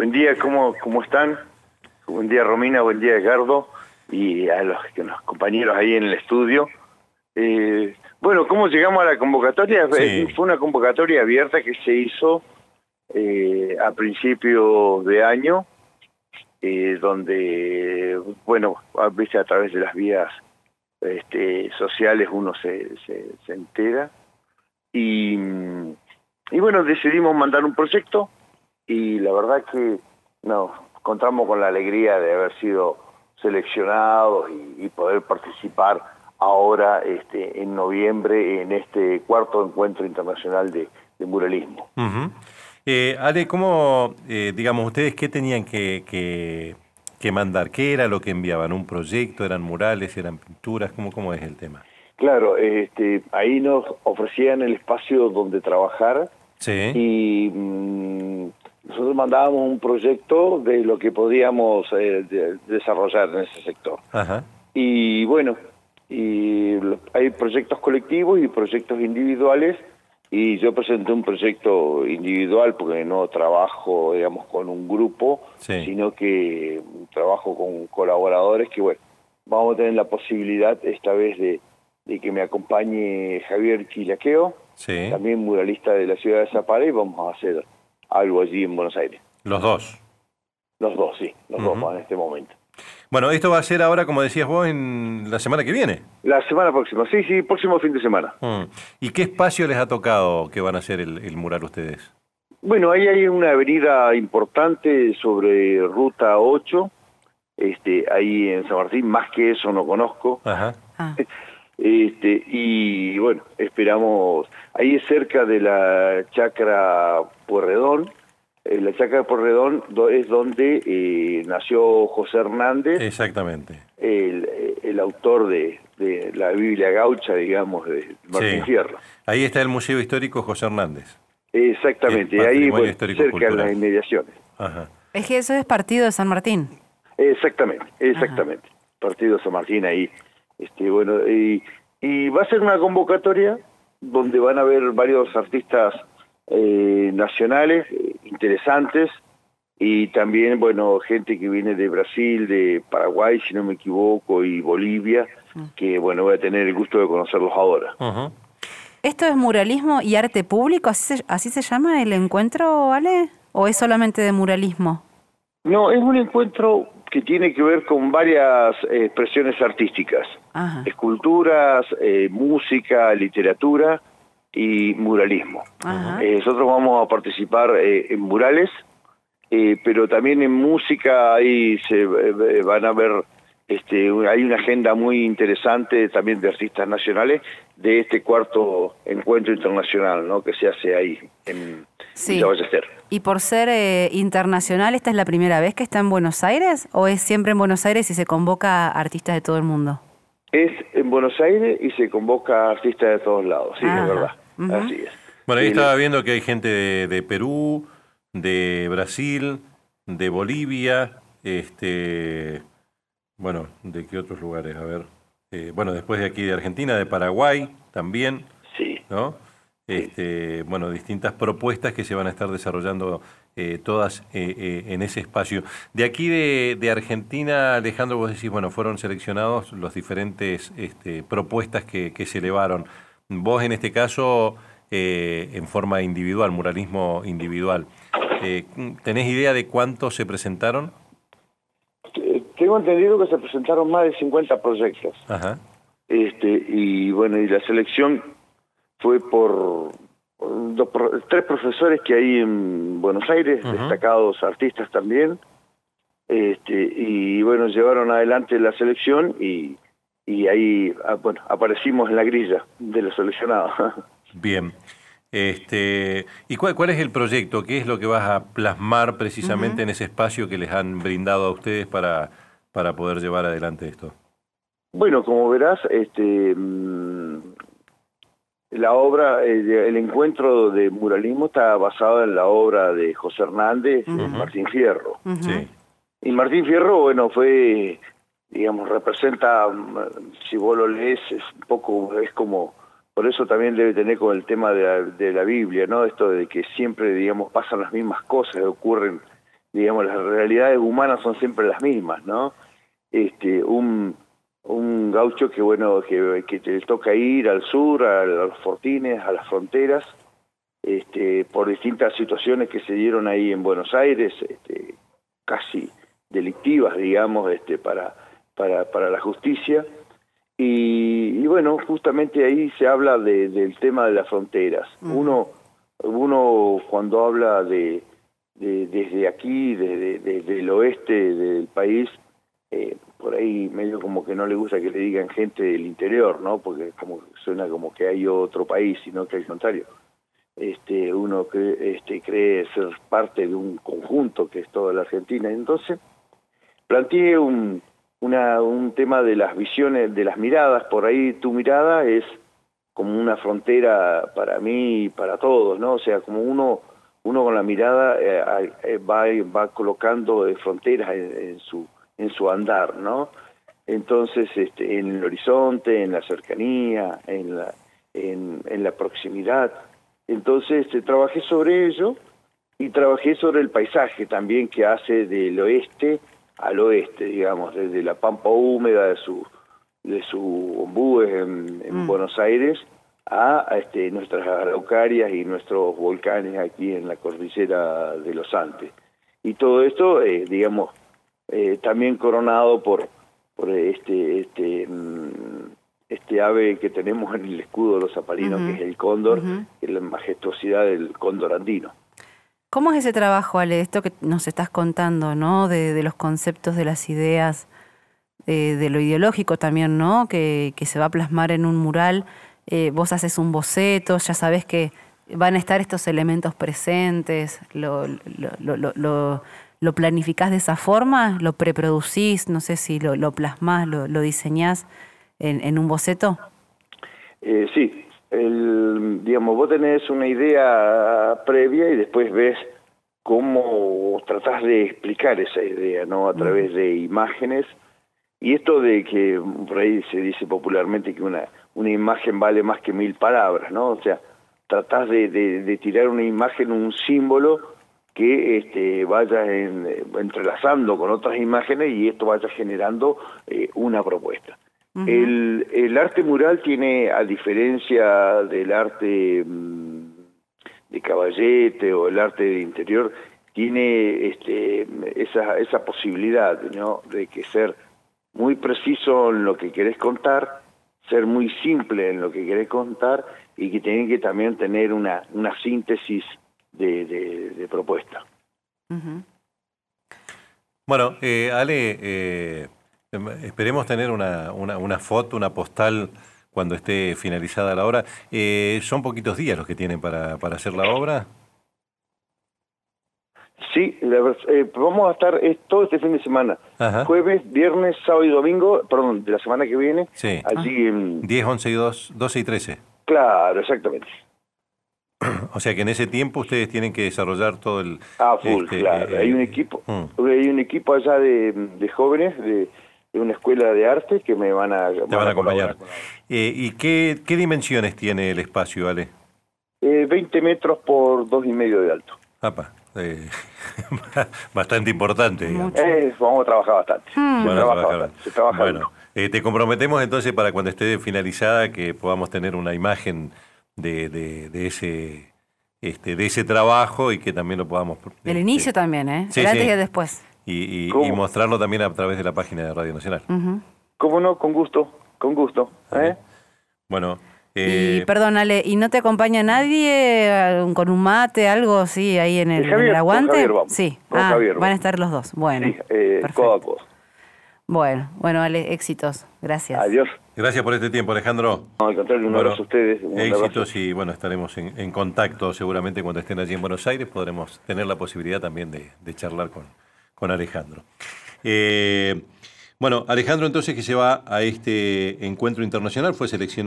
Buen día, ¿cómo están? Buen día, Romina, buen día, Edgardo, y a los compañeros ahí en el estudio. Bueno, ¿cómo llegamos a la convocatoria? Sí. Fue una convocatoria abierta que se hizo a principios de año, donde, bueno, a través de las vías sociales uno se entera. Y bueno, decidimos mandar un proyecto y la verdad que nos contamos con la alegría de haber sido seleccionados y poder participar ahora en noviembre en este cuarto encuentro internacional de muralismo. Uh-huh. Ale, ¿cómo, digamos, ustedes qué tenían que mandar? ¿Qué era lo que enviaban? ¿Un proyecto? ¿Eran murales? ¿Eran pinturas? ¿Cómo es el tema? Claro, ahí nos ofrecían el espacio donde trabajar. Sí. Y nosotros mandábamos un proyecto de lo que podíamos desarrollar en ese sector. Ajá. Y bueno, hay proyectos colectivos y proyectos individuales, y yo presenté un proyecto individual porque no trabajo, digamos, con un grupo, Sí. sino que trabajo con colaboradores que, bueno, vamos a tener la posibilidad esta vez de que me acompañe Javier Quilaqueo, Sí. también muralista de la ciudad de Zapala, y vamos a hacer algo allí en Buenos Aires. Los dos. Los dos, sí, los Uh-huh. dos en este momento. Bueno, esto va a ser ahora, como decías vos, en la semana que viene. La semana próxima, sí, próximo fin de semana. ¿Y qué espacio les ha tocado que van a hacer el mural ustedes? Bueno, ahí hay una avenida importante sobre Ruta 8, ahí en San Martín, más que eso no conozco. Ajá. Y bueno, esperamos, ahí es cerca de la Chacra Pueyrredón. La Chacra Pueyrredón es donde nació José Hernández. Exactamente. El autor de la Biblia gaucha, digamos, de Martín Fierro. Ahí está el Museo Histórico José Hernández. Exactamente, ahí cerca cultural. en las inmediaciones. Ajá. Es que eso es partido de San Martín. Exactamente. Ajá. Partido de San Martín ahí. Bueno, y va a ser una convocatoria donde van a haber varios artistas nacionales interesantes, y también, bueno, gente que viene de Brasil, de Paraguay, si no me equivoco, y Bolivia, que, bueno, voy a tener el gusto de conocerlos ahora. Uh-huh. ¿Esto es muralismo y arte público? ¿Así se llama el encuentro, Ale? ¿O es solamente de muralismo? No, es un encuentro que tiene que ver con varias expresiones artísticas. Ajá. Esculturas, música, literatura y muralismo. Ajá. Nosotros vamos a participar en murales, pero también en música. Ahí se van a ver, hay una agenda muy interesante también de artistas nacionales de este cuarto encuentro internacional, ¿no?, que se hace ahí en Villa Ballester. ¿Y por ser internacional, esta es la primera vez que está en Buenos Aires, o es siempre en Buenos Aires y se convoca a artistas de todo el mundo? Es en Buenos Aires y se convoca a artistas de todos lados, sí, Ajá. es verdad. Uh-huh. Así es. Bueno, ahí estaba viendo que hay gente de Perú, de Brasil, de Bolivia, bueno, ¿de qué otros lugares? A ver, bueno, después de aquí de Argentina, de Paraguay también, Sí. ¿no? Bueno, distintas propuestas que se van a estar desarrollando todas en ese espacio. De aquí de Argentina, Alejandro, vos decís, bueno, fueron seleccionados los diferentes propuestas que se elevaron. Vos en este caso, en forma individual, muralismo individual, ¿tenés idea de cuántos se presentaron? Tengo entendido que se presentaron más de 50 proyectos. Ajá. Y bueno, y la selección fue por tres profesores que hay en Buenos Aires, uh-huh, destacados artistas también, y bueno, llevaron adelante la selección, y ahí, bueno, aparecimos en la grilla de los seleccionados. Bien. ¿Y cuál es el proyecto? ¿Qué es lo que vas a plasmar precisamente en ese espacio que les han brindado a ustedes para poder llevar adelante esto? Bueno, como verás, la obra, el encuentro de muralismo está basado en la obra de José Hernández, uh-huh, Martín Fierro. Uh-huh. Sí. Y Martín Fierro, bueno, fue, digamos, representa, si vos lo lees, es un poco, es como, por eso también debe tener con el tema de la Biblia, ¿no? Esto de que siempre, digamos, pasan las mismas cosas, ocurren digamos, las realidades humanas son siempre las mismas, ¿no? Un gaucho que, bueno, que te toca ir al sur, a los fortines, a las fronteras, por distintas situaciones que se dieron ahí en Buenos Aires, casi delictivas, digamos, para la justicia. Y bueno, justamente ahí se habla del tema de las fronteras. Uno cuando habla desde aquí, desde el oeste del país, por ahí medio como que no le gusta que le digan gente del interior, ¿no? Porque suena como que hay otro país, sino que al contrario. Uno cree ser parte de un conjunto que es toda la Argentina. Entonces, planteé un tema de las visiones, de las miradas. Por ahí tu mirada es como una frontera para mí y para todos, ¿no? O sea, como uno con la mirada va colocando fronteras en su andar, ¿no? Entonces, en el horizonte, en la cercanía, en la proximidad. Entonces, trabajé sobre ello y trabajé sobre el paisaje también que hace del oeste al oeste, digamos, desde la pampa húmeda de su ombúes en Buenos Aires a nuestras araucarias y nuestros volcanes aquí en la cordillera de los Andes. Y todo esto, digamos, también coronado por este ave que tenemos en el escudo de los zapalinos, que es el cóndor, que es la majestuosidad del cóndor andino. ¿Cómo es ese trabajo, Ale? Esto que nos estás contando, ¿no? De los conceptos, de las ideas, de lo ideológico también, ¿no? Que se va a plasmar en un mural. Vos haces un boceto, ya sabés que van a estar estos elementos presentes, lo planificás de esa forma, lo preproducís, no sé si lo plasmás, lo diseñás en un boceto. Sí. Digamos, vos tenés una idea previa y después ves cómo tratás de explicar esa idea, ¿no? A través de imágenes. Y esto de que por ahí se dice popularmente que una imagen vale más que 1000 palabras, ¿no? O sea, tratás de tirar una imagen, un símbolo que vaya entrelazando con otras imágenes y esto vaya generando una propuesta. El arte mural tiene, a diferencia del arte de caballete o el arte de interior, tiene esa posibilidad, ¿no? De que ser muy preciso en lo que querés contar, ser muy simple en lo que querés contar y que tiene que también tener una síntesis de propuesta. Bueno, Ale, esperemos tener una foto, una postal cuando esté finalizada la obra. ¿Son poquitos días los que tienen para hacer la obra? Sí, vamos a estar todo este fin de semana. Ajá. Jueves, viernes, sábado y domingo, perdón, de la semana que viene. Sí. Allí en 10, 11, 12 y 13. Claro, exactamente. O sea que en ese tiempo ustedes tienen que desarrollar todo el... Full, claro. Hay un equipo allá de jóvenes de una escuela de arte que me van a acompañar. ¿Y qué dimensiones tiene el espacio, Ale? 20 metros por 2,5 de alto. Bastante importante, digamos. Vamos a trabajar bastante. Se trabaja bueno, te comprometemos entonces para cuando esté finalizada que podamos tener una imagen de ese trabajo y que también lo podamos... El inicio también, ¿eh? Sí, el antes y el después. Y mostrarlo también a través de la página de Radio Nacional. ¿Cómo no? Con gusto. Bueno... Y perdón, Ale, ¿y no te acompaña nadie con un mate, algo así ahí en el aguante? Con Javier vamos. Sí, Javier van a estar los dos. Bueno, sí, codo a codo. Bueno, Ale, éxitos. Gracias. Adiós. Gracias por este tiempo, Alejandro. No, al contrario, un abrazo a ustedes. Éxitos y bueno, estaremos en contacto seguramente cuando estén allí en Buenos Aires. Podremos tener la posibilidad también de charlar con Alejandro. Bueno, Alejandro entonces que se va a este encuentro internacional, fue seleccionado